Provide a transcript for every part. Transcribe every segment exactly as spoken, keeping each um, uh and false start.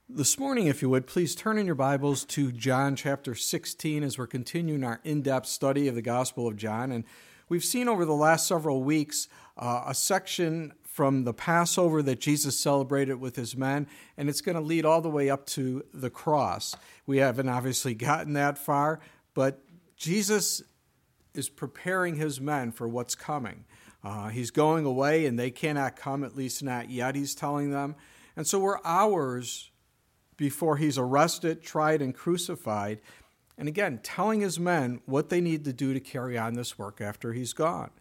This morning, if you would, please turn in your Bibles to John chapter sixteen as we're continuing our in-depth study of the Gospel of John. And we've seen over the last several weeks uh, a section from the Passover that Jesus celebrated with his men, and it's going to lead all the way up to the cross. We haven't obviously gotten that far, but Jesus is preparing his men for what's coming. Uh, he's going away, and they cannot come, at least not yet, he's telling them. And so we're hours before he's arrested, tried, and crucified. And again, telling his men what they need to do to carry on this work after he's gone.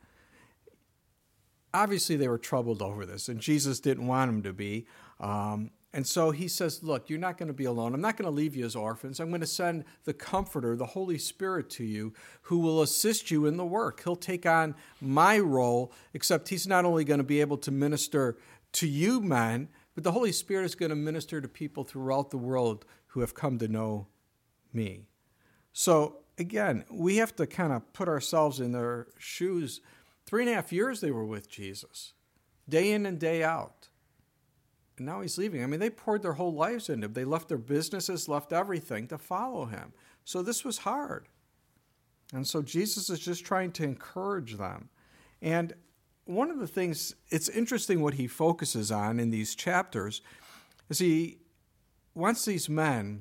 Obviously, they were troubled over this, and Jesus didn't want them to be. Um, and so he says, look, you're not going to be alone. I'm not going to leave you as orphans. I'm going to send the Comforter, the Holy Spirit, to you, who will assist you in the work. He'll take on my role, except he's not only going to be able to minister to you men, but the Holy Spirit is going to minister to people throughout the world who have come to know me. So again, we have to kind of put ourselves in their shoes. Three and a half years they were with Jesus, day in and day out. And now he's leaving. I mean, they poured their whole lives into him. They left their businesses, left everything to follow him. So this was hard. And so Jesus is just trying to encourage them. And one of the things, it's interesting what he focuses on in these chapters, is he wants these men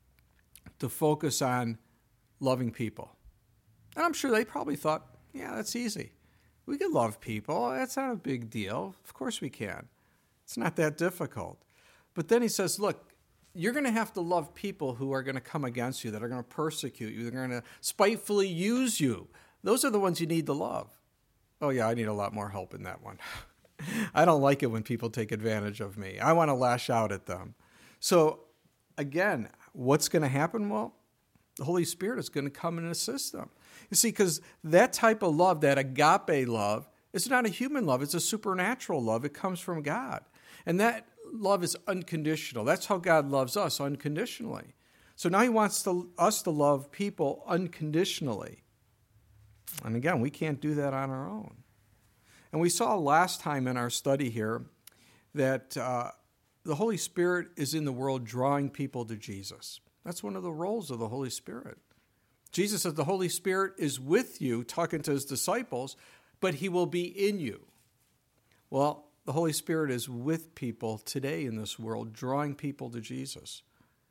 to focus on loving people. And I'm sure they probably thought, yeah, that's easy. We can love people. That's not a big deal. Of course we can. It's not that difficult. But then he says, look, you're going to have to love people who are going to come against you, that are going to persecute you, they're going to spitefully use you. Those are the ones you need to love. Oh, yeah, I need a lot more help in that one. I don't like it when people take advantage of me. I want to lash out at them. So, again, what's going to happen? Well, the Holy Spirit is going to come and assist them. You see, because that type of love, that agape love, is not a human love. It's a supernatural love. It comes from God. And that love is unconditional. That's how God loves us, unconditionally. So now he wants to, us to love people unconditionally. And again, we can't do that on our own. And we saw last time in our study here that uh, the Holy Spirit is in the world drawing people to Jesus. That's one of the roles of the Holy Spirit. Jesus says the Holy Spirit is with you, talking to his disciples, but he will be in you. Well, the Holy Spirit is with people today in this world, drawing people to Jesus.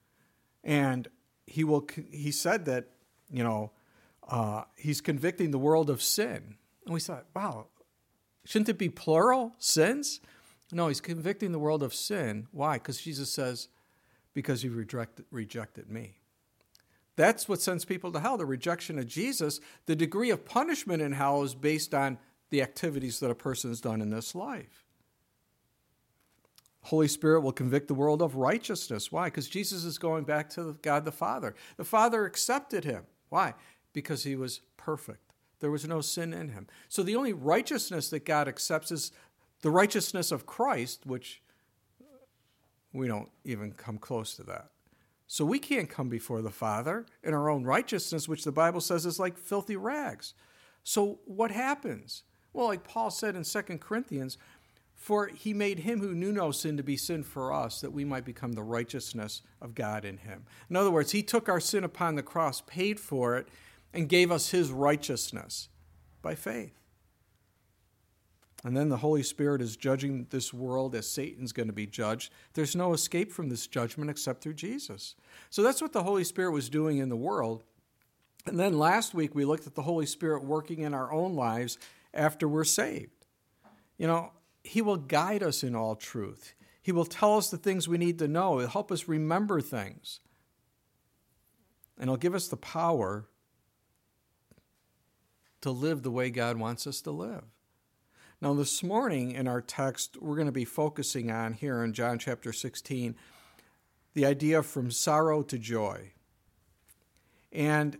And he will. He said that, you know, Uh, he's convicting the world of sin. And we thought, wow, shouldn't it be plural, sins? No, he's convicting the world of sin. Why? Because Jesus says, because you rejected, rejected me. That's what sends people to hell, the rejection of Jesus. The degree of punishment in hell is based on the activities that a person has done in this life. Holy Spirit will convict the world of righteousness. Why? Because Jesus is going back to God the Father. The Father accepted him. Why? Because he was perfect. There was no sin in him. So the only righteousness that God accepts is the righteousness of Christ, which we don't even come close to that. So we can't come before the Father in our own righteousness, which the Bible says is like filthy rags. So what happens? Well, like Paul said in Second Corinthians, for he made him who knew no sin to be sin for us, that we might become the righteousness of God in him. In other words, he took our sin upon the cross, paid for it, and gave us his righteousness by faith. And then the Holy Spirit is judging this world as Satan's going to be judged. There's no escape from this judgment except through Jesus. So that's what the Holy Spirit was doing in the world. And then last week we looked at the Holy Spirit working in our own lives after we're saved. You know, he will guide us in all truth. He will tell us the things we need to know. He'll help us remember things. And he'll give us the power to live the way God wants us to live. Now, this morning in our text, we're going to be focusing on here in John chapter sixteen, the idea from sorrow to joy. And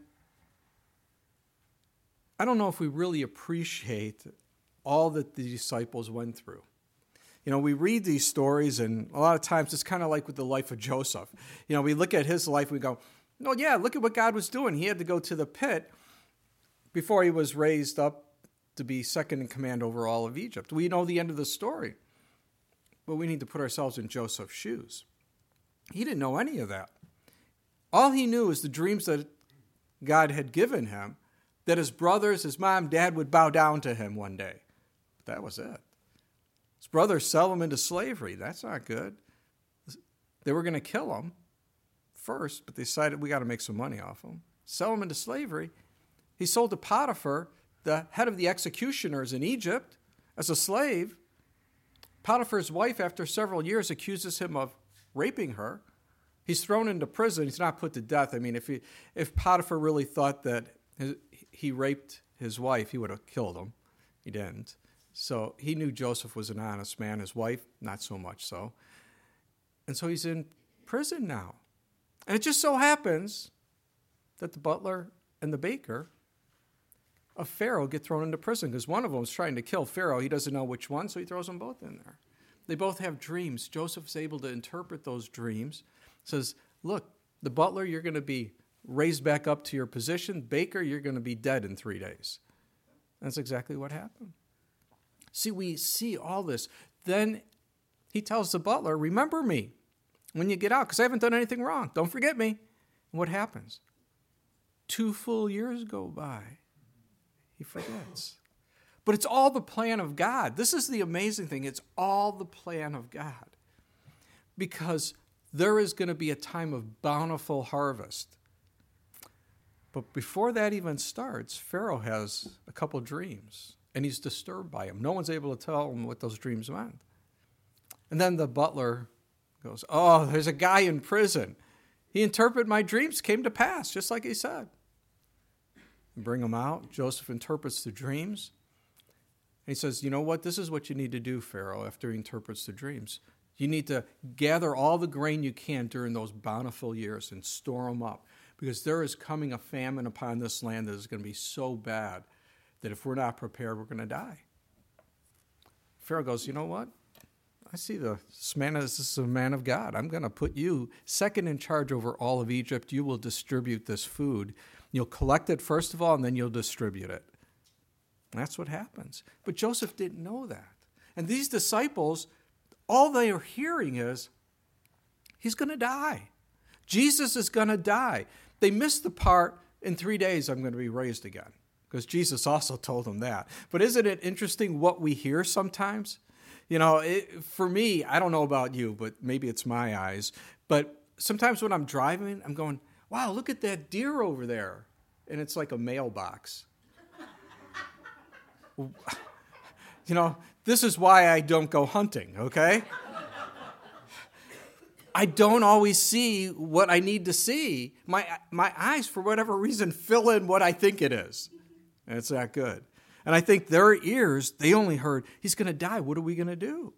I don't know if we really appreciate all that the disciples went through. You know, we read these stories, and a lot of times it's kind of like with the life of Joseph. You know, we look at his life, we go, no, yeah, look at what God was doing. He had to go to the pit before he was raised up to be second in command over all of Egypt. We know the end of the story, but we need to put ourselves in Joseph's shoes. He didn't know any of that. All he knew is the dreams that God had given him, that his brothers, his mom, dad would bow down to him one day. But that was it. His brothers sell him into slavery. That's not good. They were going to kill him first, but they decided we got to make some money off him. Sell him into slavery. He sold to Potiphar, the head of the executioners in Egypt, as a slave. Potiphar's wife, after several years, accuses him of raping her. He's thrown into prison. He's not put to death. I mean, if he, if Potiphar really thought that his, he raped his wife, he would have killed him. He didn't. So he knew Joseph was an honest man. His wife, not so much so. And so he's in prison now. And it just so happens that the butler and the baker of Pharaoh get thrown into prison because one of them is trying to kill Pharaoh. He doesn't know which one, so he throws them both in there. They both have dreams. Joseph's able to interpret those dreams. Says, look, the butler, you're going to be raised back up to your position. Baker, you're going to be dead in three days. That's exactly what happened. See, we see all this. Then he tells the butler, remember me when you get out, because I haven't done anything wrong. Don't forget me. And what happens? Two full years go by. He forgets. But it's all the plan of God. This is the amazing thing. It's all the plan of God. Because there is going to be a time of bountiful harvest. But before that even starts, Pharaoh has a couple dreams, and he's disturbed by them. No one's able to tell him what those dreams meant. And then the butler goes, oh, there's a guy in prison. He interpreted my dreams, came to pass, just like he said. Bring him out. Joseph interprets the dreams. And he says, you know what? This is what you need to do, Pharaoh, after he interprets the dreams. You need to gather all the grain you can during those bountiful years and store them up, because there is coming a famine upon this land that is going to be so bad that if we're not prepared, we're going to die. Pharaoh goes, you know what? I see the, this man is, this is a man of God. I'm going to put you second in charge over all of Egypt. You will distribute this food. You'll collect it first of all, and then you'll distribute it. And that's what happens. But Joseph didn't know that. And these disciples, all they are hearing is, he's going to die. Jesus is going to die. They missed the part, in three days I'm going to be raised again, because Jesus also told them that. But isn't it interesting what we hear sometimes? You know, it, for me, I don't know about you, but maybe it's my eyes, but sometimes when I'm driving, I'm going, wow, look at that deer over there. And it's like a mailbox. You know, this is why I don't go hunting, okay? I don't always see what I need to see. My my eyes, for whatever reason, fill in what I think it is. And it's not good. And I think their ears, they only heard, he's going to die. What are we going to do?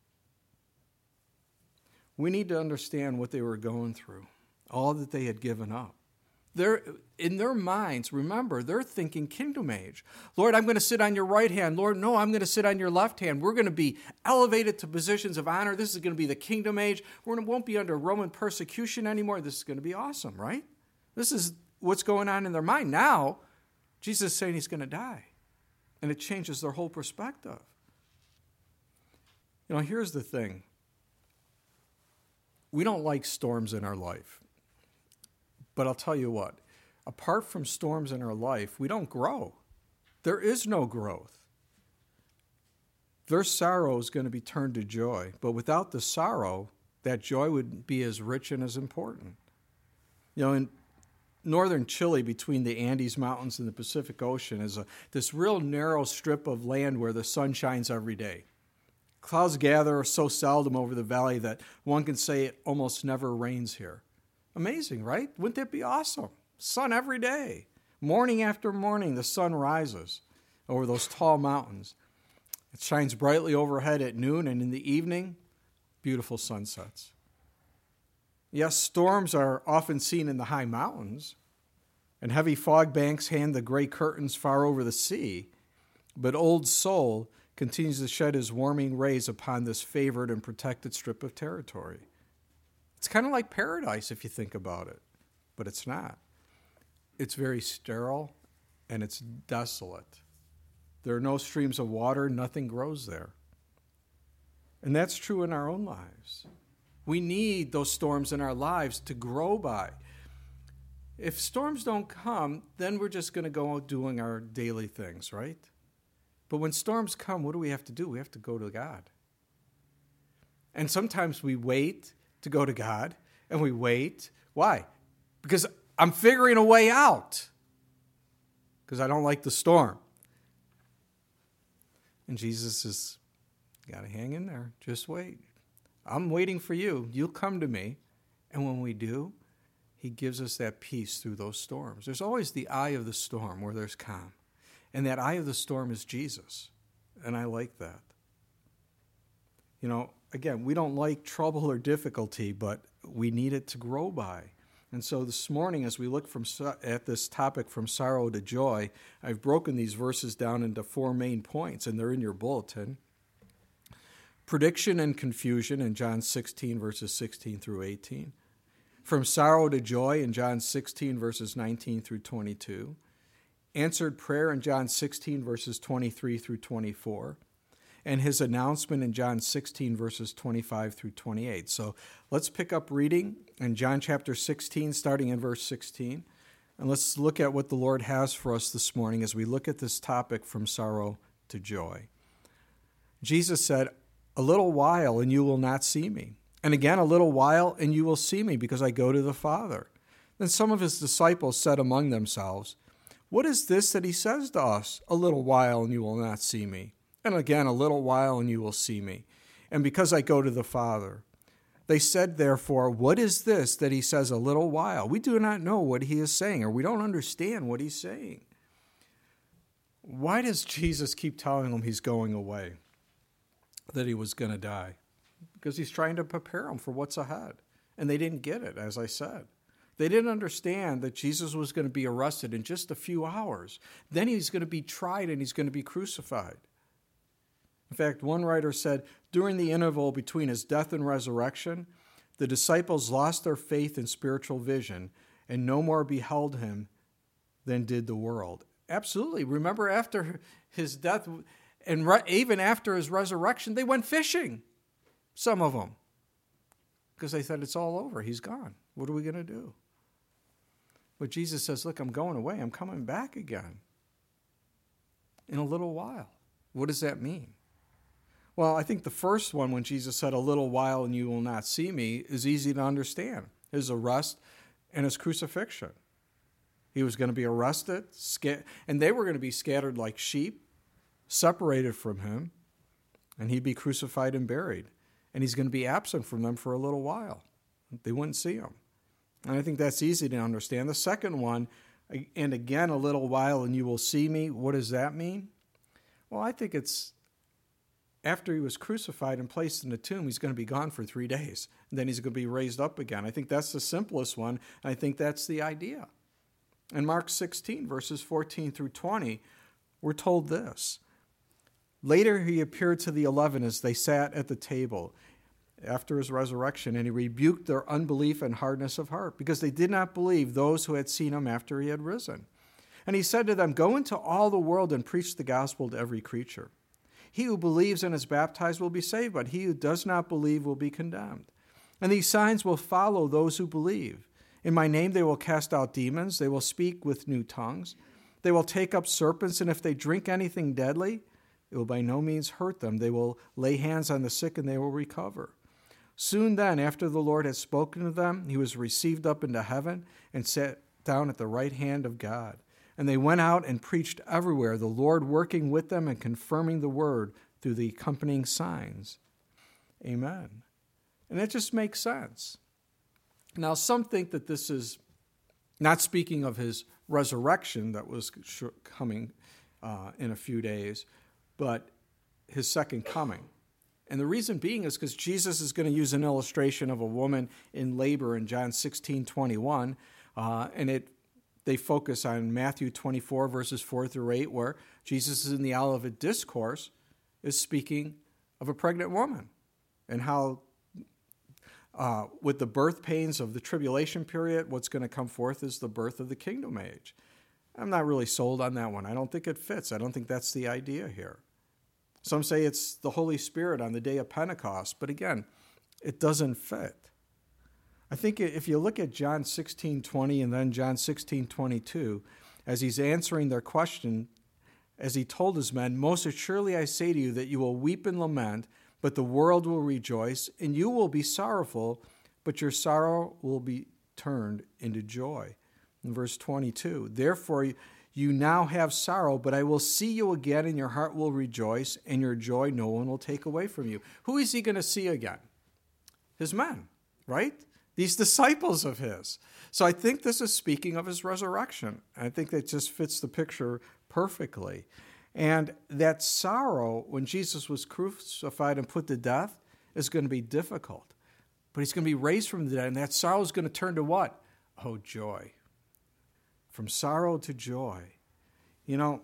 We need to understand what they were going through, all that they had given up. They're, in their minds, remember, they're thinking kingdom age. Lord, I'm going to sit on your right hand. Lord, no, I'm going to sit on your left hand. We're going to be elevated to positions of honor. This is going to be the kingdom age. We won't be under Roman persecution anymore. This is going to be awesome, right? This is what's going on in their mind. Now, Jesus is saying he's going to die. And it changes their whole perspective. You know, here's the thing. We don't like storms in our life. But I'll tell you what, apart from storms in our life, we don't grow. There is no growth. Their sorrow is going to be turned to joy. But without the sorrow, that joy would be as rich and as important. You know, in northern Chile, between the Andes Mountains and the Pacific Ocean, is a, this real narrow strip of land where the sun shines every day. Clouds gather so seldom over the valley that one can say it almost never rains here. Amazing, right? Wouldn't that be awesome? Sun every day. Morning after morning, the sun rises over those tall mountains. It shines brightly overhead at noon, and in the evening, beautiful sunsets. Yes, storms are often seen in the high mountains, and heavy fog banks hang the gray curtains far over the sea, but Old Sol continues to shed his warming rays upon this favored and protected strip of territory. It's kind of like paradise if you think about it, but it's not. It's very sterile and it's desolate. There are no streams of water, nothing grows there. And that's true in our own lives. We need those storms in our lives to grow by. If storms don't come, then we're just going to go out doing our daily things, right? But when storms come, what do we have to do? We have to go to God. And sometimes we wait to go to God, and we wait. Why? Because I'm figuring a way out. Because I don't like the storm. And Jesus says, you got to hang in there. Just wait. I'm waiting for you. You'll come to me. And when we do, he gives us that peace through those storms. There's always the eye of the storm where there's calm. And that eye of the storm is Jesus. And I like that. You know, again, we don't like trouble or difficulty, but we need it to grow by. And so this morning, as we look from at this topic from sorrow to joy, I've broken these verses down into four main points, and they're in your bulletin. Prediction and confusion in John sixteen, verses sixteen through eighteen. From sorrow to joy in John sixteen, verses nineteen through twenty-two. Answered prayer in John sixteen, verses twenty-three through twenty-four. And his announcement in John sixteen, verses twenty-five through twenty-eight. So let's pick up reading in John chapter sixteen, starting in verse sixteen. And let's look at what the Lord has for us this morning as we look at this topic from sorrow to joy. Jesus said, "A little while and you will not see me. And again, a little while and you will see me because I go to the Father." Then some of his disciples said among themselves, "What is this that he says to us? A little while and you will not see me. And again, a little while and you will see me. And because I go to the Father." They said, therefore, "What is this that he says a little while? We do not know what he is saying, or we don't understand what he's saying." Why does Jesus keep telling them he's going away, that he was going to die? Because he's trying to prepare them for what's ahead. And they didn't get it, as I said. They didn't understand that Jesus was going to be arrested in just a few hours. Then he's going to be tried and he's going to be crucified. In fact, one writer said, during the interval between his death and resurrection, the disciples lost their faith and spiritual vision and no more beheld him than did the world. Absolutely. Remember, after his death and re- even after his resurrection, they went fishing, some of them, because they said, it's all over. He's gone. What are we going to do? But Jesus says, look, I'm going away. I'm coming back again in a little while. What does that mean? Well, I think the first one, when Jesus said, "A little while and you will not see me," is easy to understand. His arrest and his crucifixion. He was going to be arrested, and they were going to be scattered like sheep, separated from him, and he'd be crucified and buried. And he's going to be absent from them for a little while. They wouldn't see him. And I think that's easy to understand. The second one, "And again, a little while and you will see me," what does that mean? Well, I think it's after he was crucified and placed in the tomb, he's going to be gone for three days. And then he's going to be raised up again. I think that's the simplest one. I think that's the idea. In Mark sixteen, verses fourteen through twenty, we're told this. Later he appeared to the eleven as they sat at the table after his resurrection, and he rebuked their unbelief and hardness of heart, because they did not believe those who had seen him after he had risen. And he said to them, "Go into all the world and preach the gospel to every creature. He who believes and is baptized will be saved, but he who does not believe will be condemned. And these signs will follow those who believe. In my name they will cast out demons, they will speak with new tongues, they will take up serpents, and if they drink anything deadly, it will by no means hurt them. They will lay hands on the sick and they will recover." Soon then, after the Lord had spoken to them, he was received up into heaven and sat down at the right hand of God. And they went out and preached everywhere, the Lord working with them and confirming the word through the accompanying signs. Amen. And that just makes sense. Now, some think that this is not speaking of his resurrection that was coming uh, in a few days, but his second coming. And the reason being is because Jesus is going to use an illustration of a woman in labor in John sixteen twenty-one, uh, and it they focus on Matthew twenty-four, verses four through eight, where Jesus is in the Olivet Discourse, is speaking of a pregnant woman and how uh, with the birth pains of the tribulation period, what's going to come forth is the birth of the kingdom age. I'm not really sold on that one. I don't think it fits. I don't think that's the idea here. Some say it's the Holy Spirit on the day of Pentecost, but again, it doesn't fit. I think if you look at John sixteen twenty and then John sixteen twenty-two, as he's answering their question, as he told his men, most assuredly I say to you that you will weep and lament, but the world will rejoice, and you will be sorrowful, but your sorrow will be turned into joy. In verse twenty-two, therefore you now have sorrow, but I will see you again, and your heart will rejoice, and your joy no one will take away from you. Who is he going to see again? His men, right? These disciples of his. So I think this is speaking of his resurrection. I think that just fits the picture perfectly. And that sorrow, when Jesus was crucified and put to death, is going to be difficult. But he's going to be raised from the dead, and that sorrow is going to turn to what? Oh, joy. From sorrow to joy. You know,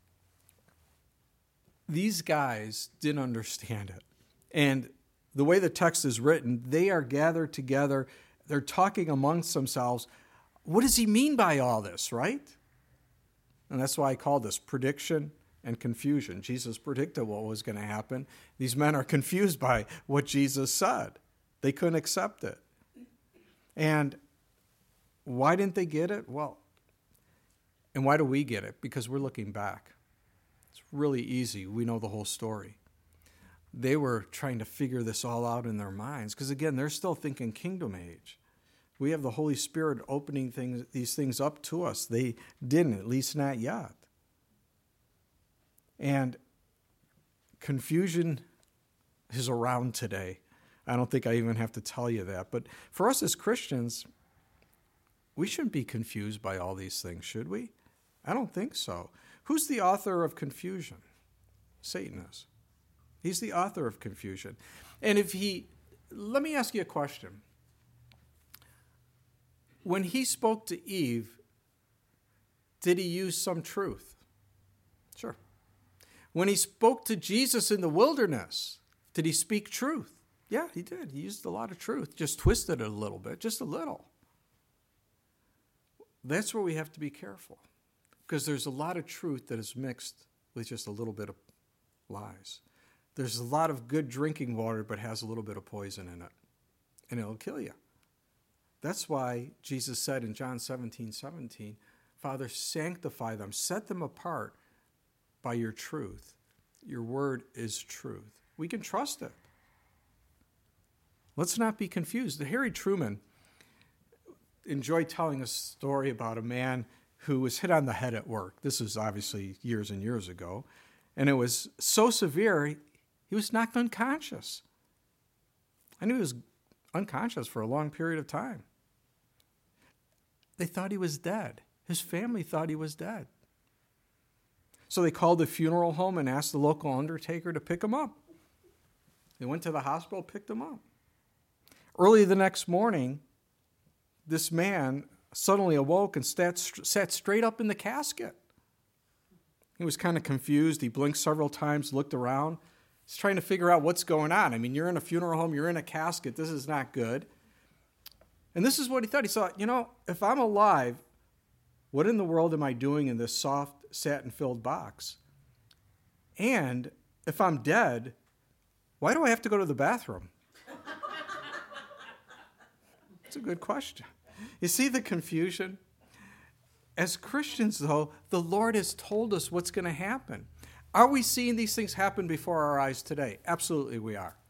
these guys didn't understand it. And the way the text is written, they are gathered together. They're talking amongst themselves. What does he mean by all this, right? And that's why I call this prediction and confusion. Jesus predicted what was going to happen. These men are confused by what Jesus said. They couldn't accept it. And why didn't they get it? Well, and why do we get it? Because we're looking back. It's really easy. We know the whole story. They were trying to figure this all out in their minds because, again, they're still thinking kingdom age. We have the Holy Spirit opening things, these things up to us. They didn't, at least not yet. And confusion is around today. I don't think I even have to tell you that. But for us as Christians, we shouldn't be confused by all these things, should we? I don't think so. Who's the author of confusion? Satan is. He's the author of confusion. And if he, let me ask you a question. When he spoke to Eve, did he use some truth? Sure. When he spoke to Jesus in the wilderness, did he speak truth? Yeah, he did. He used a lot of truth, just twisted it a little bit, just a little. That's where we have to be careful, because there's a lot of truth that is mixed with just a little bit of lies. There's a lot of good drinking water, but has a little bit of poison in it, and it'll kill you. That's why Jesus said in John seventeen seventeen, Father, sanctify them, set them apart by your truth. Your word is truth. We can trust it. Let's not be confused. Harry Truman enjoyed telling a story about a man who was hit on the head at work. This was obviously years and years ago. And it was so severe, he was knocked unconscious. And he was unconscious for a long period of time. They thought he was dead. His family thought he was dead. So they called the funeral home and asked the local undertaker to pick him up. They went to the hospital, picked him up. Early the next morning, this man suddenly awoke and sat, sat straight up in the casket. He was kind of confused. He blinked several times, looked around. He's trying to figure out what's going on. I mean, you're in a funeral home, you're in a casket. This is not good. And this is what he thought. He thought, you know, if I'm alive, what in the world am I doing in this soft, satin-filled box? And if I'm dead, why do I have to go to the bathroom? It's a good question. You see the confusion? As Christians, though, the Lord has told us what's going to happen. Are we seeing these things happen before our eyes today? Absolutely we are.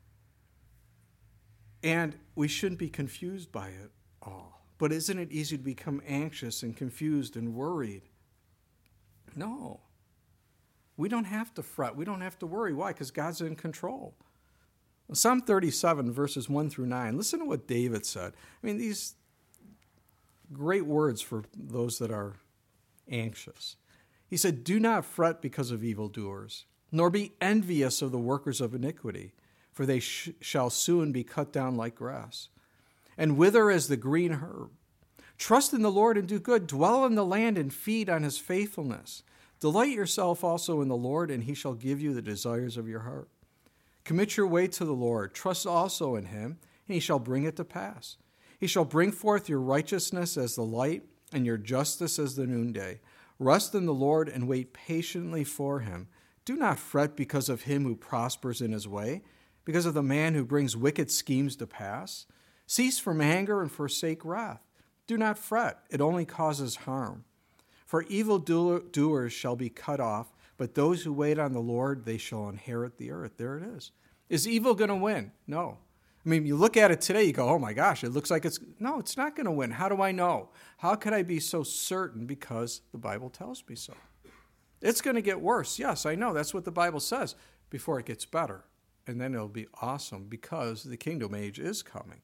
And we shouldn't be confused by it all. But isn't it easy to become anxious and confused and worried? No. We don't have to fret. We don't have to worry. Why? Because God's in control. Psalm thirty-seven, verses one through nine. Listen to what David said. I mean, these great words for those that are anxious. He said, do not fret because of evildoers, nor be envious of the workers of iniquity, for they sh- shall soon be cut down like grass, and wither as the green herb. Trust in the Lord and do good. Dwell in the land and feed on his faithfulness. Delight yourself also in the Lord, and he shall give you the desires of your heart. Commit your way to the Lord. Trust also in him, and he shall bring it to pass. He shall bring forth your righteousness as the light, and your justice as the noonday. Rest in the Lord and wait patiently for him. Do not fret because of him who prospers in his way, because of the man who brings wicked schemes to pass? Cease from anger and forsake wrath. Do not fret, it only causes harm. For evildoers shall be cut off, but those who wait on the Lord, they shall inherit the earth. There it is. Is evil going to win? No. I mean, you look at it today, you go, oh my gosh, it looks like it's... No, it's not going to win. How do I know? How could I be so certain? Because the Bible tells me so. It's going to get worse. Yes, I know. That's what the Bible says. Before it gets better. And then it'll be awesome because the kingdom age is coming.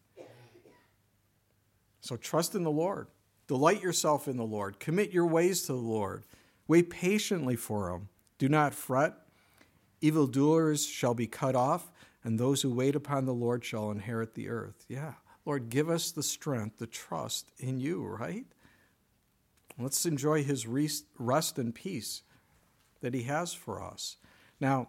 So trust in the Lord. Delight yourself in the Lord. Commit your ways to the Lord. Wait patiently for him. Do not fret. Evildoers shall be cut off, and those who wait upon the Lord shall inherit the earth. Yeah. Lord, give us the strength to trust in you, right? Let's enjoy his rest and peace that he has for us. Now,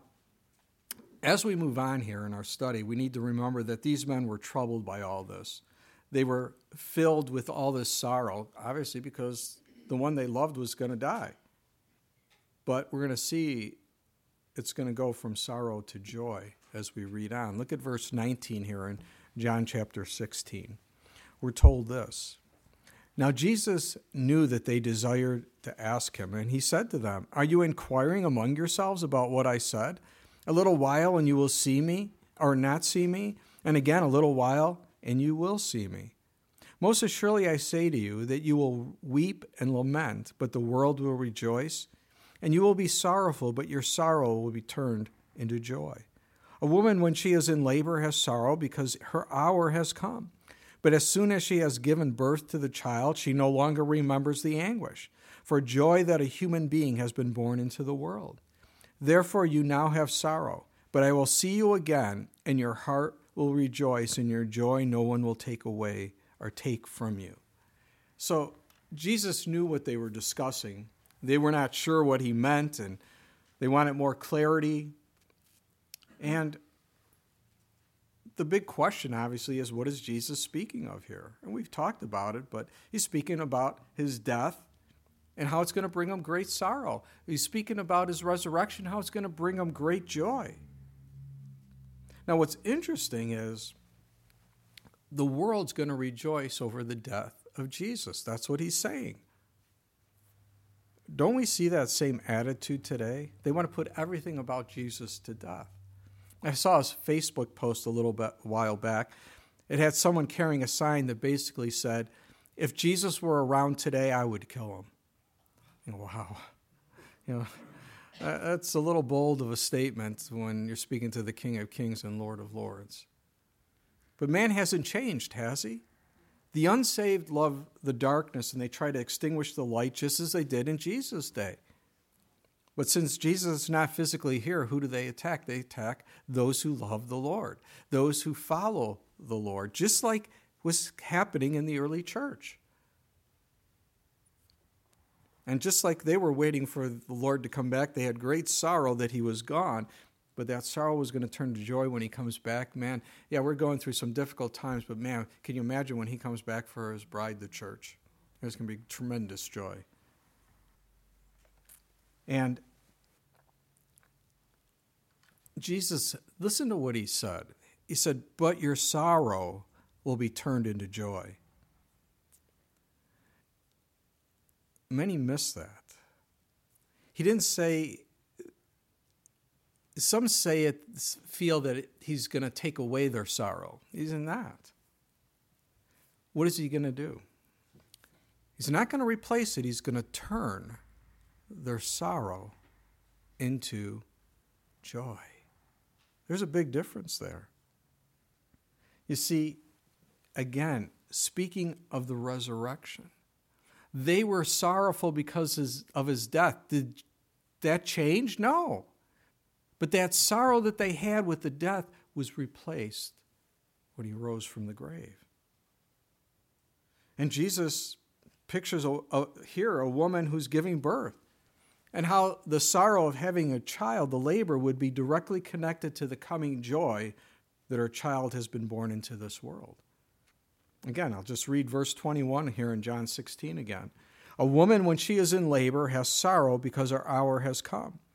as we move on here in our study, we need to remember that these men were troubled by all this. They were filled with all this sorrow, obviously because the one they loved was going to die. But we're going to see it's going to go from sorrow to joy as we read on. Look at verse nineteen here in John chapter sixteen. We're told this. Now Jesus knew that they desired to ask him, and he said to them, are you inquiring among yourselves about what I said? A little while and you will see me, or not see me, and again a little while and you will see me. Most assuredly I say to you that you will weep and lament, but the world will rejoice, and you will be sorrowful, but your sorrow will be turned into joy. A woman, when she is in labor, has sorrow because her hour has come. But as soon as she has given birth to the child, she no longer remembers the anguish, for joy that a human being has been born into the world. Therefore you now have sorrow, but I will see you again, and your heart will rejoice, and your joy no one will take away or take from you. So Jesus knew what they were discussing. They were not sure what he meant, and they wanted more clarity. And the big question, obviously, is what is Jesus speaking of here? And we've talked about it, but he's speaking about his death and how it's going to bring him great sorrow. He's speaking about his resurrection, how it's going to bring him great joy. Now, what's interesting is the world's going to rejoice over the death of Jesus. That's what he's saying. Don't we see that same attitude today? They want to put everything about Jesus to death. I saw his Facebook post a little bit a while back. It had someone carrying a sign that basically said, if Jesus were around today, I would kill him. You know, wow. You know, that's a little bold of a statement when you're speaking to the King of Kings and Lord of Lords. But man hasn't changed, has he? The unsaved love the darkness and they try to extinguish the light just as they did in Jesus' day. But since Jesus is not physically here, who do they attack? They attack those who love the Lord, those who follow the Lord, just like was happening in the early church. And just like they were waiting for the Lord to come back, they had great sorrow that he was gone, but that sorrow was going to turn to joy when he comes back. Man, yeah, we're going through some difficult times, but man, can you imagine when he comes back for his bride, the church? There's going to be tremendous joy. And Jesus, listen to what he said. He said, but your sorrow will be turned into joy. Many miss that. He didn't say, some say it, feel that it, he's going to take away their sorrow. He's not. What is he going to do? He's not going to replace it. He's going to turn their sorrow into joy. There's a big difference there. You see, again, speaking of the resurrection, they were sorrowful because of his death. Did that change? No. But that sorrow that they had with the death was replaced when he rose from the grave. And Jesus pictures a, a, here a woman who's giving birth, and how the sorrow of having a child, the labor, would be directly connected to the coming joy that her child has been born into this world. Again, I'll just read verse twenty-one here in John sixteen again. A woman, when she is in labor, has sorrow because her hour has come.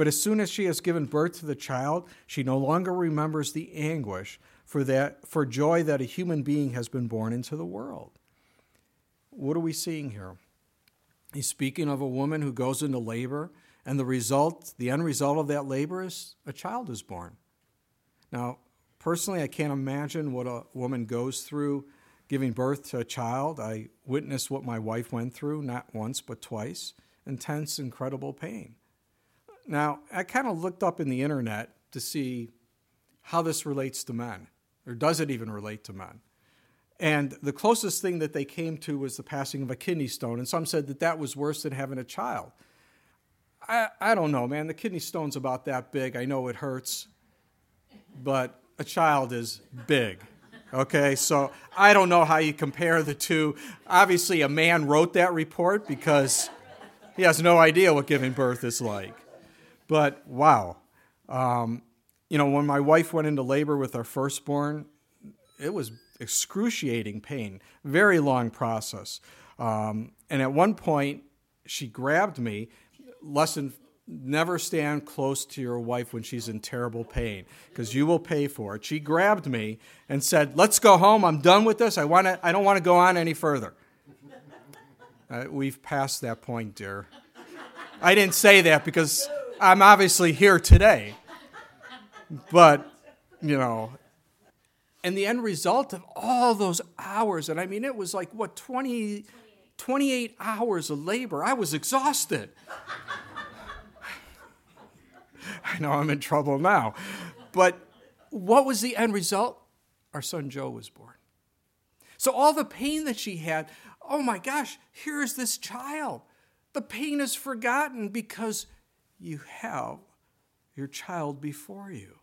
But as soon as she has given birth to the child, she no longer remembers the anguish for that for joy that a human being has been born into the world. What are we seeing here? He's speaking of a woman who goes into labor, and the result, the end result of that labor is a child is born. Now, personally, I can't imagine what a woman goes through giving birth to a child. I witnessed what my wife went through, not once but twice. Intense, incredible pain. Now, I kind of looked up in the internet to see how this relates to men, or does it even relate to men? And the closest thing that they came to was the passing of a kidney stone, and some said that that was worse than having a child. I, I don't know, man. The kidney stone's about that big. I know it hurts, but a child is big. Okay, so I don't know how you compare the two. Obviously, a man wrote that report because he has no idea what giving birth is like. But wow, um, you know, when my wife went into labor with our firstborn, it was excruciating pain, very long process. Um, and at one point, she grabbed me. Lesson, never stand close to your wife when she's in terrible pain, because you will pay for it. She grabbed me and said, "Let's go home. I'm done with this. I want to. I don't want to go on any further." Uh, we've passed that point, dear. I didn't say that because I'm obviously here today. But, you know, and the end result of all those hours, and I mean, it was like, what, twenty, twenty-eight hours of labor. I was exhausted. I know I'm in trouble now. But what was the end result? Our son Joe was born. So all the pain that she had, oh my gosh, here's this child. The pain is forgotten because you have your child before you.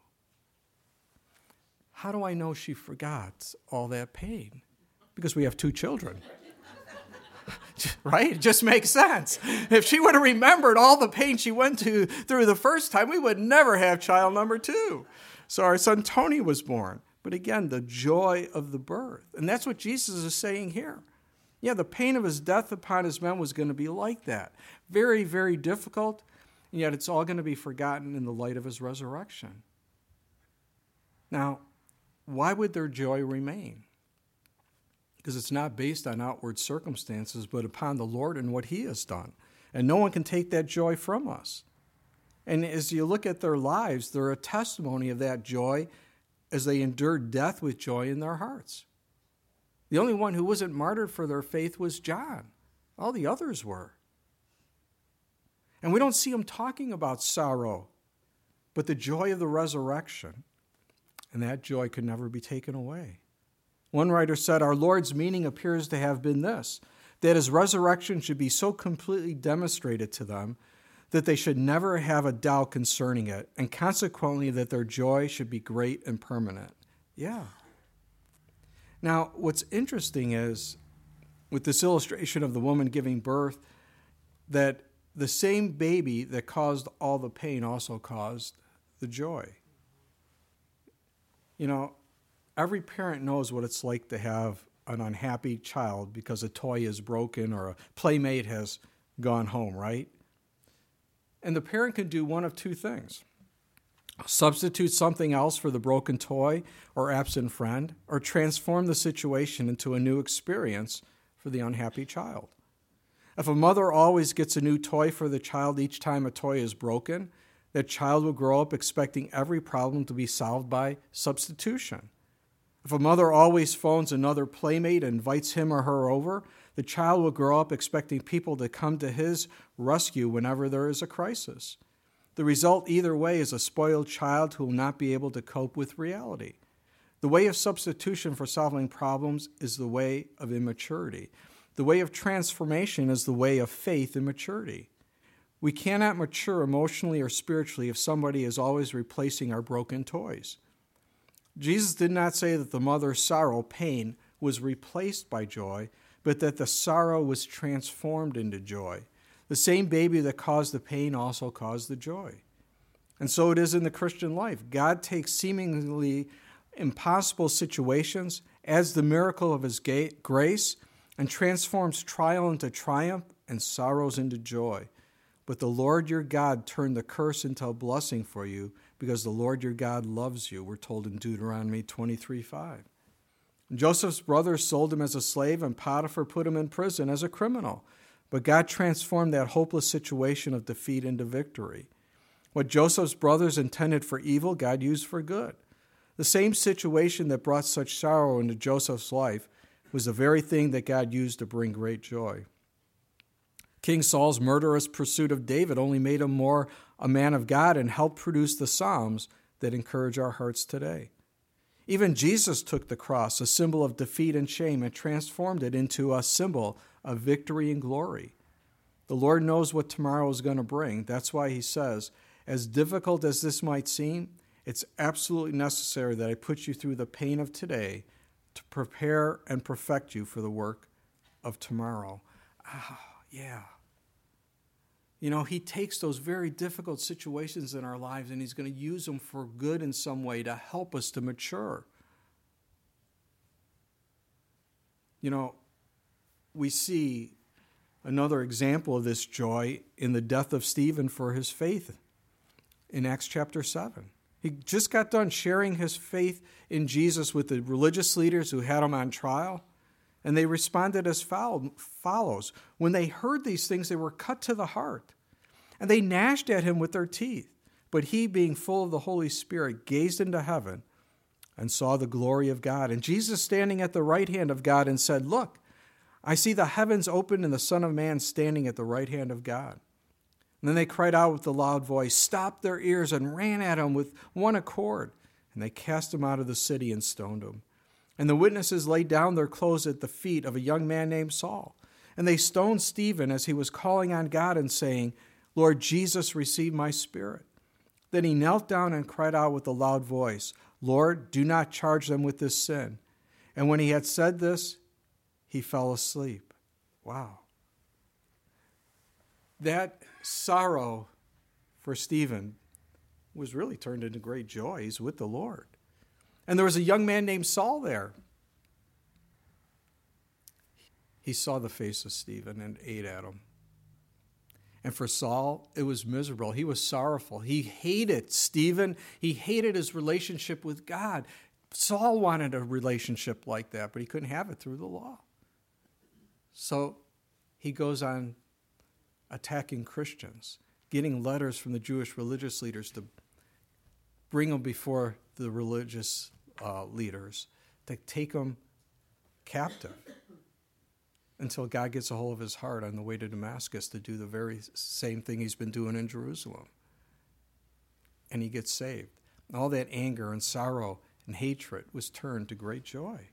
How do I know she forgot all that pain? Because we have two children. Right? It just makes sense. If she would have remembered all the pain she went to through the first time, we would never have child number two. So our son Tony was born. But again, the joy of the birth. And that's what Jesus is saying here. Yeah, the pain of his death upon his men was going to be like that. Very, very difficult, and yet it's all going to be forgotten in the light of his resurrection. Now, why would their joy remain? Because it's not based on outward circumstances, but upon the Lord and what he has done. And no one can take that joy from us. And as you look at their lives, they're a testimony of that joy as they endured death with joy in their hearts. The only one who wasn't martyred for their faith was John. All the others were. And we don't see him talking about sorrow, but the joy of the resurrection. And that joy could never be taken away. One writer said, our Lord's meaning appears to have been this, that his resurrection should be so completely demonstrated to them that they should never have a doubt concerning it, and consequently that their joy should be great and permanent. Yeah. Now, what's interesting is, with this illustration of the woman giving birth, that the same baby that caused all the pain also caused the joy. You know, every parent knows what it's like to have an unhappy child because a toy is broken or a playmate has gone home, right? And the parent can do one of two things. Substitute something else for the broken toy or absent friend, or transform the situation into a new experience for the unhappy child. If a mother always gets a new toy for the child each time a toy is broken, that child will grow up expecting every problem to be solved by substitution. If a mother always phones another playmate and invites him or her over, the child will grow up expecting people to come to his rescue whenever there is a crisis. The result either way is a spoiled child who will not be able to cope with reality. The way of substitution for solving problems is the way of immaturity. The way of transformation is the way of faith and maturity. We cannot mature emotionally or spiritually if somebody is always replacing our broken toys. Jesus did not say that the mother's sorrow, pain, was replaced by joy, but that the sorrow was transformed into joy. The same baby that caused the pain also caused the joy. And so it is in the Christian life. God takes seemingly impossible situations, adds the miracle of his grace, and transforms trial into triumph and sorrows into joy. But the Lord your God turned the curse into a blessing for you, because the Lord your God loves you. We're told in Deuteronomy twenty-three five. Joseph's brothers sold him as a slave, and Potiphar put him in prison as a criminal. But God transformed that hopeless situation of defeat into victory. What Joseph's brothers intended for evil, God used for good. The same situation that brought such sorrow into Joseph's life was the very thing that God used to bring great joy. King Saul's murderous pursuit of David only made him more a man of God and helped produce the Psalms that encourage our hearts today. Even Jesus took the cross, a symbol of defeat and shame, and transformed it into a symbol of victory and glory. The Lord knows what tomorrow is going to bring. That's why he says, as difficult as this might seem, it's absolutely necessary that I put you through the pain of today to prepare and perfect you for the work of tomorrow. Ah, yeah. You know, he takes those very difficult situations in our lives and he's going to use them for good in some way to help us to mature. You know, we see another example of this joy in the death of Stephen for his faith in Acts chapter seven. He just got done sharing his faith in Jesus with the religious leaders who had him on trial, and they responded as follows. When they heard these things, they were cut to the heart, and they gnashed at him with their teeth. But he, being full of the Holy Spirit, gazed into heaven and saw the glory of God, and Jesus standing at the right hand of God, and said, Look, I see the heavens opened and the Son of Man standing at the right hand of God. And then they cried out with a loud voice, stopped their ears, and ran at him with one accord. And they cast him out of the city and stoned him. And the witnesses laid down their clothes at the feet of a young man named Saul. And they stoned Stephen as he was calling on God and saying, Lord Jesus, receive my spirit. Then he knelt down and cried out with a loud voice, Lord, do not charge them with this sin. And when he had said this, he fell asleep. Wow. That sorrow for Stephen was really turned into great joy. He's with the Lord. And there was a young man named Saul there. He saw the face of Stephen and ate at him. And for Saul, it was miserable. He was sorrowful. He hated Stephen. He hated his relationship with God. Saul wanted a relationship like that, but he couldn't have it through the law. So he goes on attacking Christians, getting letters from the Jewish religious leaders to bring them before the religious uh, leaders, to take them captive until God gets a hold of his heart on the way to Damascus to do the very same thing he's been doing in Jerusalem. And he gets saved. All that anger and sorrow and hatred was turned to great joy.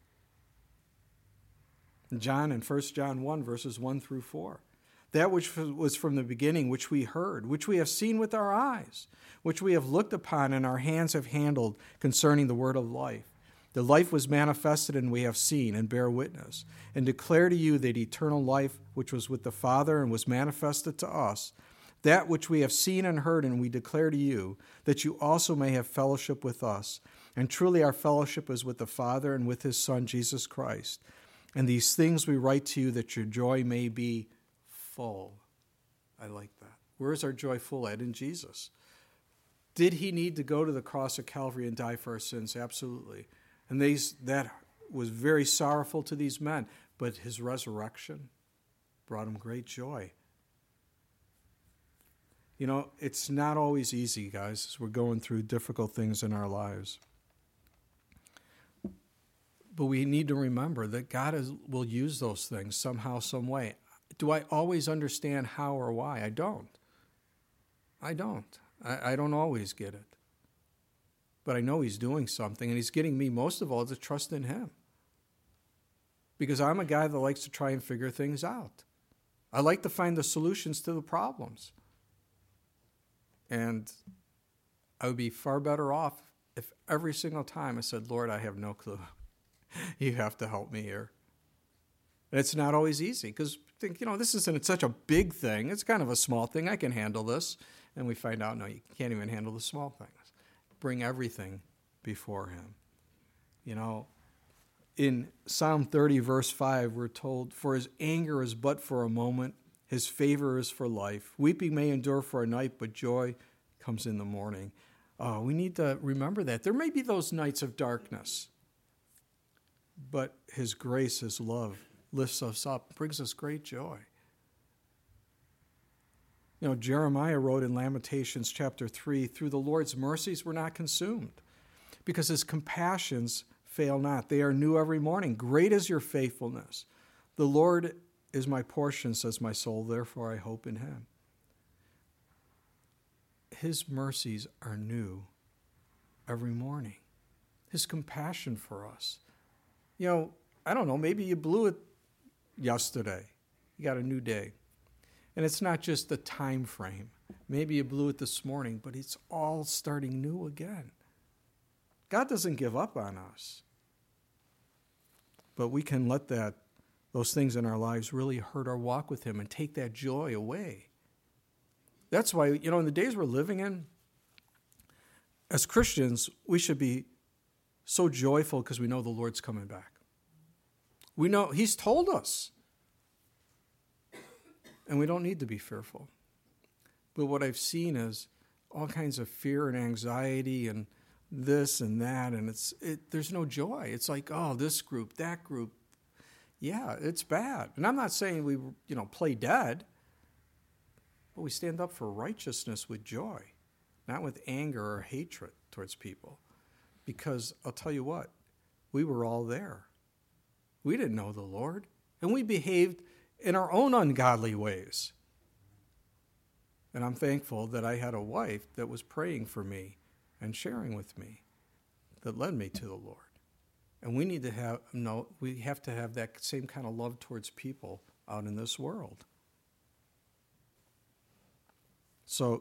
John in First John one, verses one through four. That which was from the beginning, which we heard, which we have seen with our eyes, which we have looked upon and our hands have handled concerning the word of life. The life was manifested, and we have seen and bear witness, and declare to you that eternal life which was with the Father and was manifested to us, that which we have seen and heard, and we declare to you, that you also may have fellowship with us. And truly our fellowship is with the Father and with his Son, Jesus Christ. And these things we write to you, that your joy may be full. I like that. Where is our joy full at? In Jesus. Did he need to go to the cross of Calvary and die for our sins? Absolutely. And these, that was very sorrowful to these men, but his resurrection brought him great joy. You know, it's not always easy, guys, as we're going through difficult things in our lives. But we need to remember that God is, will use those things somehow, some way. Do I always understand how or why? I don't. I don't. I, I don't always get it. But I know he's doing something, and he's getting me, most of all, to trust in him. Because I'm a guy that likes to try and figure things out. I like to find the solutions to the problems. And I would be far better off if every single time I said, Lord, I have no clue. You have to help me here. And it's not always easy, because think, you know, this isn't such a big thing. It's kind of a small thing. I can handle this. And we find out, no, you can't even handle the small things. Bring everything before him. You know, in Psalm thirty, verse five, we're told, for his anger is but for a moment, His favor is for life. Weeping may endure for a night, but joy comes in the morning. Oh, we need to remember that. There may be those nights of darkness, but His grace, His love lifts us up, brings us great joy. You know, Jeremiah wrote in Lamentations chapter three, through the Lord's mercies we're not consumed, because His compassions fail not. They are new every morning. Great is your faithfulness. The Lord is my portion, says my soul, therefore I hope in Him. His mercies are new every morning. His compassion for us. You know, I don't know, maybe you blew it yesterday. You got a new day. And it's not just the time frame. Maybe you blew it this morning, but it's all starting new again. God doesn't give up on us. But we can let that, those things in our lives really hurt our walk with Him and take that joy away. That's why, you know, in the days we're living in, as Christians, we should be so joyful because we know the Lord's coming back. We know He's told us. And we don't need to be fearful. But what I've seen is all kinds of fear and anxiety and this and that, and it's it, there's no joy. It's like, oh, this group, that group. Yeah, it's bad. And I'm not saying we, you know, play dead, but we stand up for righteousness with joy, not with anger or hatred towards people. Because I'll tell you what, we were all there. We didn't know the Lord, and we behaved in our own ungodly ways. And I'm thankful that I had a wife that was praying for me and sharing with me that led me to the Lord. And we need to have, no, we have to have that same kind of love towards people out in this world. So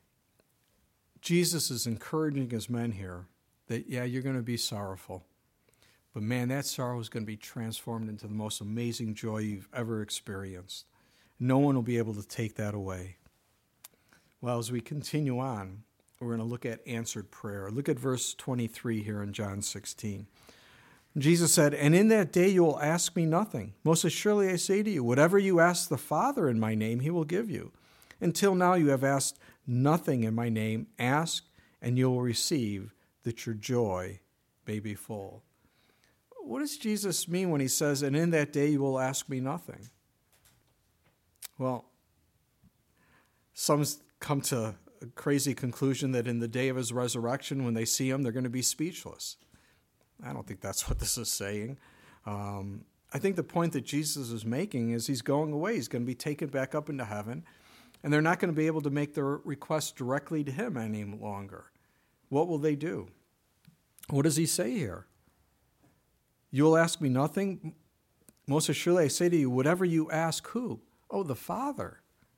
Jesus is encouraging His men here that, yeah, you're going to be sorrowful. But man, that sorrow is going to be transformed into the most amazing joy you've ever experienced. No one will be able to take that away. Well, as we continue on, we're going to look at answered prayer. Look at verse twenty-three here in John sixteen. Jesus said, "And in that day you will ask me nothing. Most assuredly I say to you, whatever you ask the Father in my name, He will give you. Until now you have asked nothing in my name. Ask, and you will receive, that your joy may be full." What does Jesus mean when He says, "And in that day you will ask me nothing"? Well, some come to a crazy conclusion that in the day of His resurrection, when they see Him, they're going to be speechless. I don't think that's what this is saying. Um, I think the point that Jesus is making is He's going away. He's going to be taken back up into heaven, and they're not going to be able to make their requests directly to Him any longer. What will they do? What does He say here? You will ask me nothing. Most assuredly, I say to you, whatever you ask, who? Oh, the Father.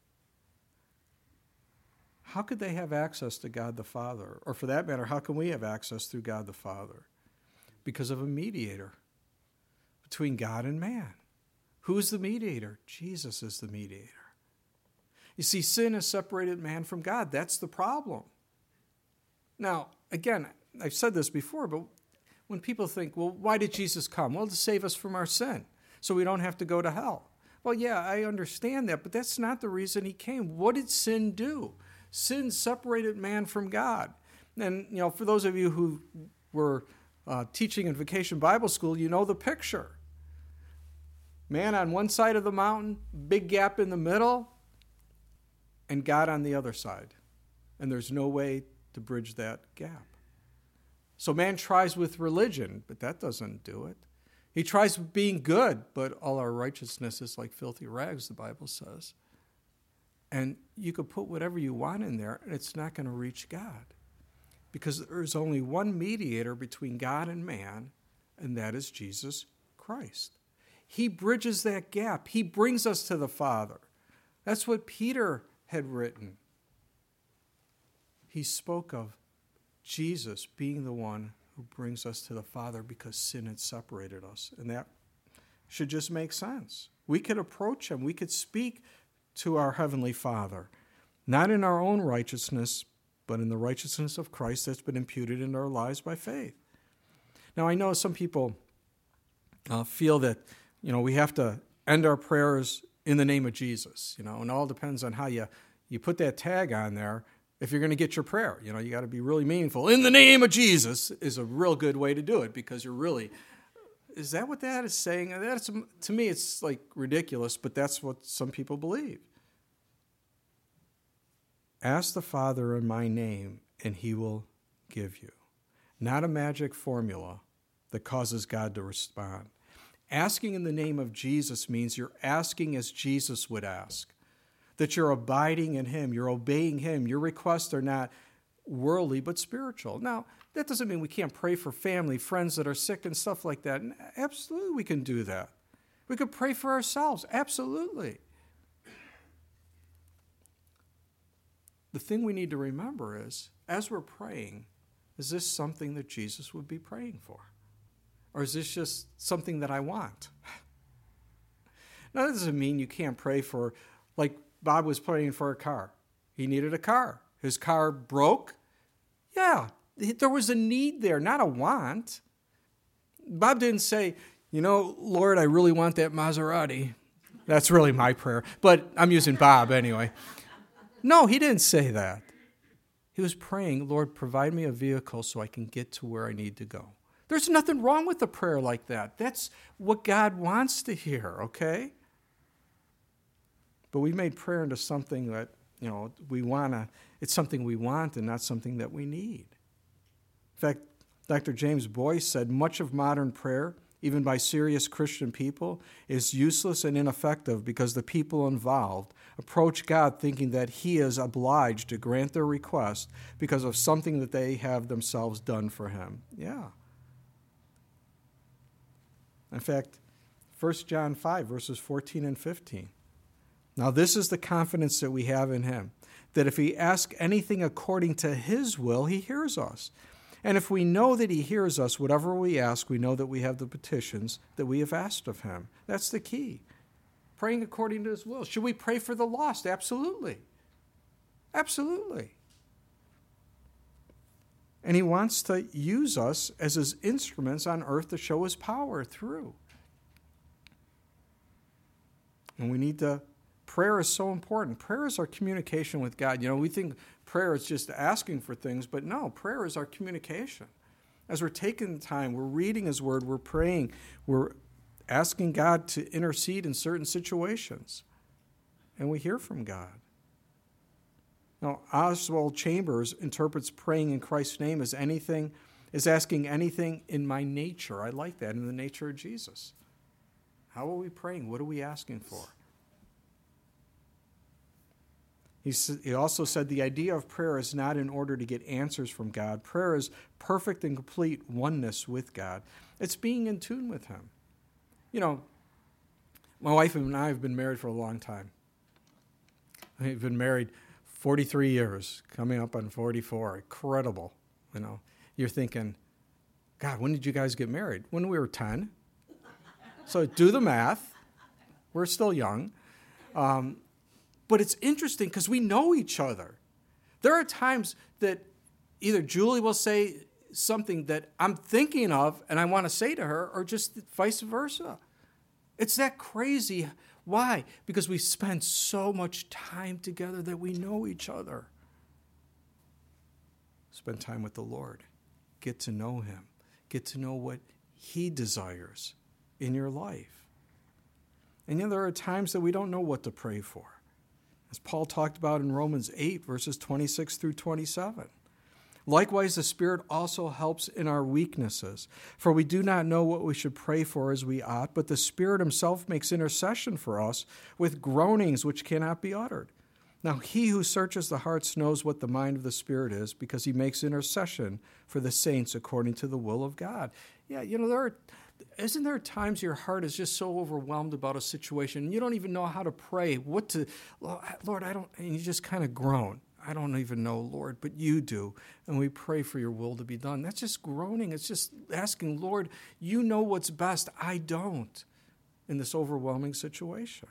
How could they have access to God the Father? Or for that matter, how can we have access through God the Father? Because of a mediator between God and man. Who's the mediator? Jesus is the mediator. You see, sin has separated man from God. That's the problem. Now, again, I've said this before, but when people think, well, why did Jesus come? Well, to save us from our sin, so we don't have to go to hell. Well, yeah, I understand that, but that's not the reason He came. What did sin do? Sin separated man from God. And, you know, for those of you who were uh, teaching in Vacation Bible School, you know the picture. Man on one side of the mountain, big gap in the middle, and God on the other side. And there's no way to bridge that gap. So man tries with religion, but that doesn't do it. He tries with being good, but all our righteousness is like filthy rags, the Bible says. And you could put whatever you want in there, and it's not going to reach God. Because there's only one mediator between God and man, and that is Jesus Christ. He bridges that gap. He brings us to the Father. That's what Peter had written. He spoke of Jesus being the one who brings us to the Father because sin had separated us. And that should just make sense. We could approach Him. We could speak to our Heavenly Father, not in our own righteousness, but in the righteousness of Christ that's been imputed into our lives by faith. Now, I know some people uh, feel that, you know, we have to end our prayers in the name of Jesus, you know, and it all depends on how you, you put that tag on there. If you're going to get your prayer, you know, you got to be really meaningful. In the name of Jesus is a real good way to do it, because you're really, is that what that is saying? That's, to me, it's like ridiculous, but that's what some people believe. Ask the Father in my name, and he will give you. Not a magic formula that causes God to respond. Asking in the name of Jesus means you're asking as Jesus would ask, that you're abiding in him, you're obeying him. Your requests are not worldly but spiritual. Now, that doesn't mean we can't pray for family, friends that are sick and stuff like that. And absolutely we can do that. We could pray for ourselves. Absolutely. The thing we need to remember is, as we're praying, is this something that Jesus would be praying for? Or is this just something that I want? Now, that doesn't mean you can't pray for, like Bob was praying for a car. He needed a car. His car broke. Yeah, there was a need there, not a want. Bob didn't say, you know, Lord, I really want that Maserati. That's really my prayer. But I'm using Bob anyway. No, he didn't say that. He was praying, Lord, provide me a vehicle so I can get to where I need to go. There's nothing wrong with a prayer like that. That's what God wants to hear, okay? But we made prayer into something that, you know, we want to, it's something we want and not something that we need. In fact, Doctor James Boyce said much of modern prayer, even by serious Christian people, is useless and ineffective because the people involved approach God thinking that he is obliged to grant their request because of something that they have themselves done for him. Yeah. In fact, First John five, verses fourteen and fifteen. Now this is the confidence that we have in him, that if we ask anything according to his will, he hears us. And if we know that he hears us, whatever we ask, we know that we have the petitions that we have asked of him. That's the key. Praying according to his will. Should we pray for the lost? Absolutely. Absolutely. And he wants to use us as his instruments on earth to show his power through. And we need to, prayer is so important. Prayer is our communication with God. You know, we think prayer is just asking for things, but no, prayer is our communication. As we're taking time, we're reading his word, we're praying, we're asking God to intercede in certain situations. And we hear from God. Now, Oswald Chambers interprets praying in Christ's name as anything, as asking anything in my nature. I like that, in the nature of Jesus. How are we praying? What are we asking for? He, he also said the idea of prayer is not in order to get answers from God. Prayer is perfect and complete oneness with God. It's being in tune with him. You know, my wife and I have been married for a long time. We've been married forty-three years, coming up on forty-four. Incredible. You know, you're thinking, God, when did you guys get married? When we were ten. So do the math. We're still young. Um, but it's interesting because we know each other. There are times that either Julie will say something that I'm thinking of and I want to say to her, or just vice versa. It's that crazy. Why? Because we spend so much time together that we know each other. Spend time with the Lord. Get to know him. Get to know what he desires in your life. And yet there are times that we don't know what to pray for. As Paul talked about in Romans eight, verses twenty-six through twenty-seven. Likewise, the Spirit also helps in our weaknesses. For we do not know what we should pray for as we ought, but the Spirit himself makes intercession for us with groanings which cannot be uttered. Now he who searches the hearts knows what the mind of the Spirit is, because he makes intercession for the saints according to the will of God. Yeah, you know, there are, isn't there times your heart is just so overwhelmed about a situation, and you don't even know how to pray, what to, Lord, I don't, and you just kind of groan. I don't even know, Lord, but you do. And we pray for your will to be done. That's just groaning. It's just asking, Lord, you know what's best. I don't, in this overwhelming situation.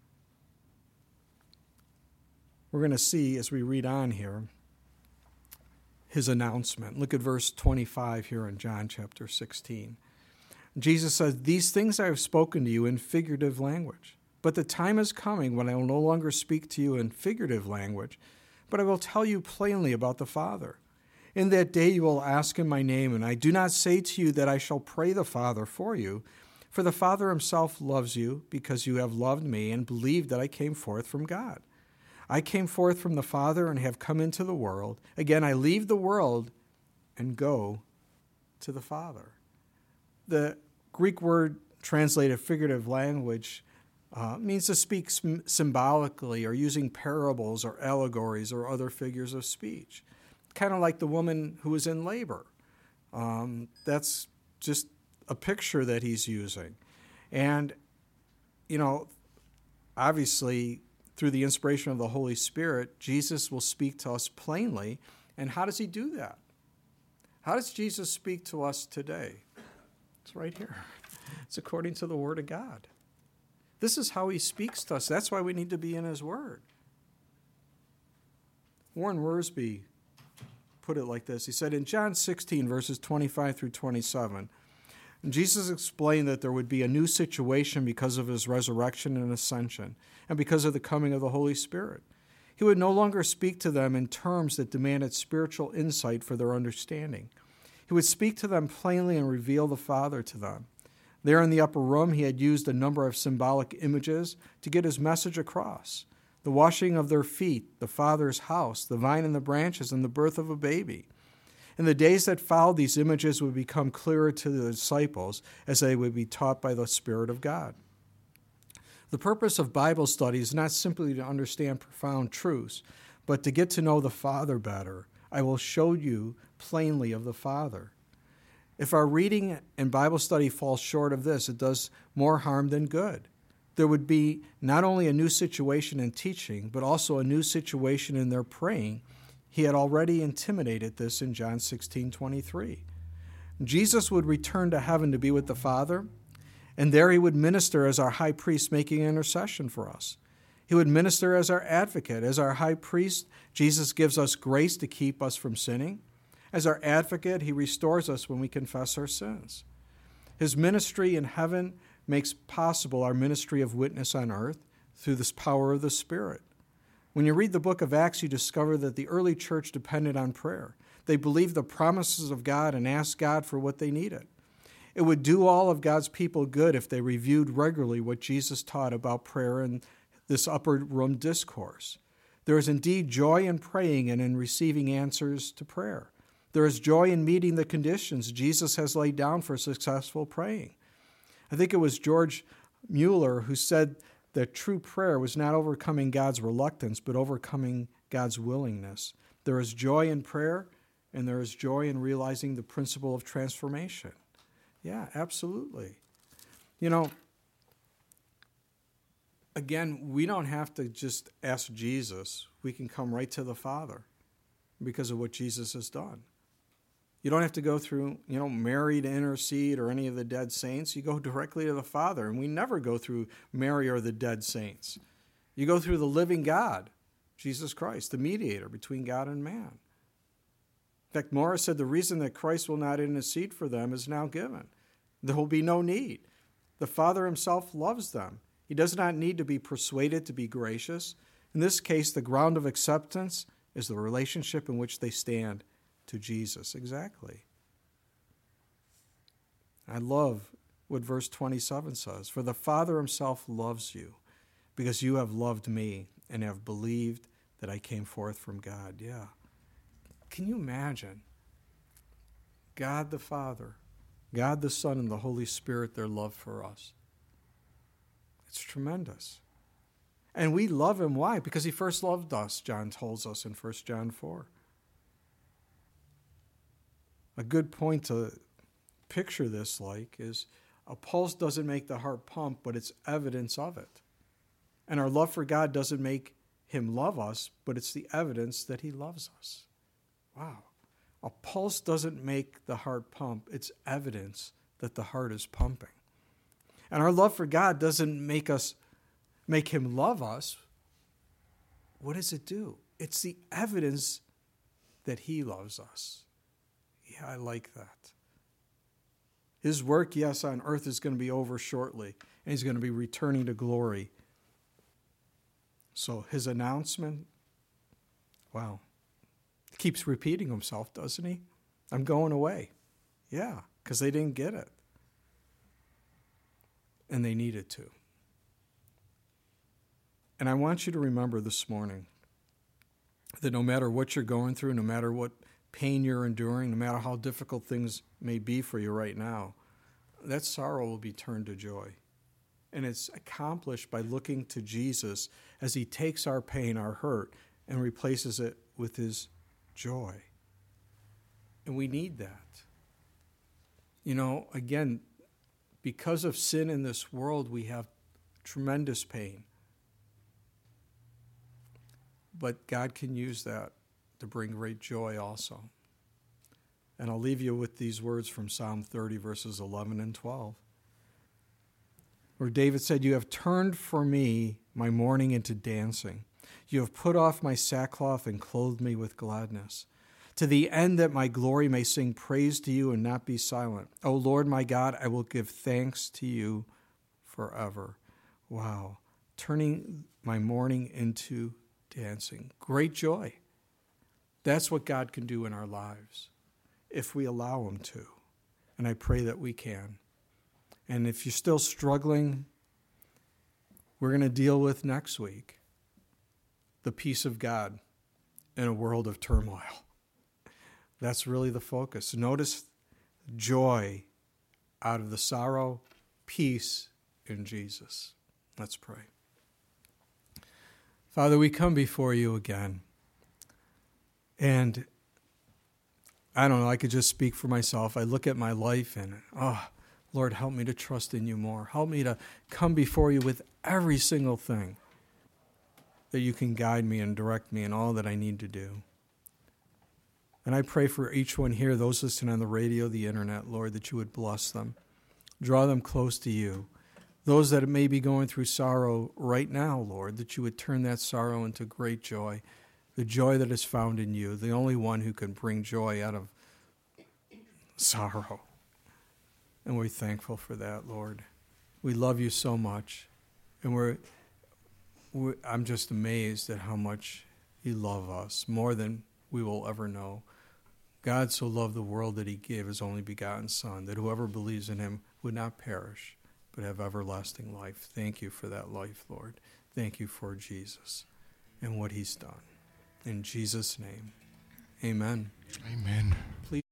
We're going to see as we read on here his announcement. Look at verse twenty-five here in John chapter sixteen. Jesus says, these things I have spoken to you in figurative language. But the time is coming when I will no longer speak to you in figurative language, but I will tell you plainly about the Father. In that day you will ask in my name, and I do not say to you that I shall pray the Father for you, for the Father himself loves you, because you have loved me and believed that I came forth from God. I came forth from the Father and have come into the world. Again, I leave the world and go to the Father. The Greek word translated figurative language uh, means to speak symbolically or using parables or allegories or other figures of speech. Kind of like the woman who was in labor. Um, that's just a picture that he's using. And, you know, obviously, through the inspiration of the Holy Spirit, Jesus will speak to us plainly. And how does he do that? How does Jesus speak to us today? It's right here. It's according to the Word of God. This is how he speaks to us. That's why we need to be in his Word. Warren Wiersbe put it like this. He said, in John sixteen, verses twenty-five through twenty-seven, Jesus explained that there would be a new situation because of his resurrection and ascension, and because of the coming of the Holy Spirit. He would no longer speak to them in terms that demanded spiritual insight for their understanding. He would speak to them plainly and reveal the Father to them. There in the upper room, he had used a number of symbolic images to get his message across. The washing of their feet, the Father's house, the vine and the branches, and the birth of a baby. In the days that followed, these images would become clearer to the disciples as they would be taught by the Spirit of God. The purpose of Bible study is not simply to understand profound truths, but to get to know the Father better. I will show you plainly of the Father. If our reading and Bible study falls short of this, it does more harm than good. There would be not only a new situation in teaching, but also a new situation in their praying. He had already intimated this in John sixteen twenty-three. Jesus would return to heaven to be with the Father, and there he would minister as our high priest, making intercession for us. He would minister as our advocate. As our high priest, Jesus gives us grace to keep us from sinning. As our advocate, he restores us when we confess our sins. His ministry in heaven makes possible our ministry of witness on earth through this power of the Spirit. When you read the book of Acts, you discover that the early church depended on prayer. They believed the promises of God and asked God for what they needed. It would do all of God's people good if they reviewed regularly what Jesus taught about prayer in this upper room discourse. There is indeed joy in praying and in receiving answers to prayer. There is joy in meeting the conditions Jesus has laid down for successful praying. I think it was George Mueller who said that true prayer was not overcoming God's reluctance, but overcoming God's willingness. There is joy in prayer, and there is joy in realizing the principle of transformation. Yeah, absolutely. You know, again, we don't have to just ask Jesus. We can come right to the Father because of what Jesus has done. You don't have to go through, you know, Mary to intercede or any of the dead saints. You go directly to the Father, and we never go through Mary or the dead saints. You go through the living God, Jesus Christ, the mediator between God and man. In fact, Morris said the reason that Christ will not intercede for them is now given. There will be no need. The Father himself loves them. He does not need to be persuaded to be gracious. In this case, the ground of acceptance is the relationship in which they stand to Jesus. Exactly. I love what verse twenty-seven says. For the Father himself loves you because you have loved me and have believed that I came forth from God. Yeah. Can you imagine God the Father, God the Son, and the Holy Spirit, their love for us? It's tremendous. And we love him. Why? Because he first loved us, John tells us in First John four. A good point to picture this like is a pulse doesn't make the heart pump, but it's evidence of it. And our love for God doesn't make him love us, but it's the evidence that he loves us. Wow. A pulse doesn't make the heart pump. It's evidence that the heart is pumping. And our love for God doesn't make us make him love us. What does it do? It's the evidence that he loves us. Yeah, I like that. His work, yes, on earth is going to be over shortly, and he's going to be returning to glory So his announcement, wow, keeps repeating himself, doesn't he? I'm going away. Yeah, because they didn't get it. And they needed to. And I want you to remember this morning that no matter what you're going through, no matter what pain you're enduring, no matter how difficult things may be for you right now, that sorrow will be turned to joy. And it's accomplished by looking to Jesus as he takes our pain, our hurt, and replaces it with his joy. And we need that. You know, again, because of sin in this world, we have tremendous pain. But God can use that to bring great joy also. And I'll leave you with these words from Psalm thirty, verses eleven and twelve, where David said, "You have turned for me my mourning into dancing. You have put off my sackcloth and clothed me with gladness, to the end that my glory may sing praise to you and not be silent. O Lord my God, I will give thanks to you forever." Wow. Turning my mourning into dancing. Great joy. That's what God can do in our lives if we allow him to. And I pray that we can. And if you're still struggling, we're going to deal with next week the peace of God in a world of turmoil. That's really the focus. Notice joy out of the sorrow, peace in Jesus. Let's pray. Father, we come before you again. And I don't know, I could just speak for myself. I look at my life and, oh, Lord, help me to trust in you more. Help me to come before you with every single thing that you can guide me and direct me in all that I need to do. And I pray for each one here, those listening on the radio, the internet, Lord, that you would bless them. Draw them close to you. Those that may be going through sorrow right now, Lord, that you would turn that sorrow into great joy, the joy that is found in you, the only one who can bring joy out of sorrow. And we're thankful for that, Lord. We love you so much. And we're, we're I'm just amazed at how much you love us, more than we will ever know. God so loved the world that he gave his only begotten Son, that whoever believes in him would not perish, but have everlasting life. Thank you for that life, Lord. Thank you for Jesus and what he's done. In Jesus' name, amen. Amen. Please.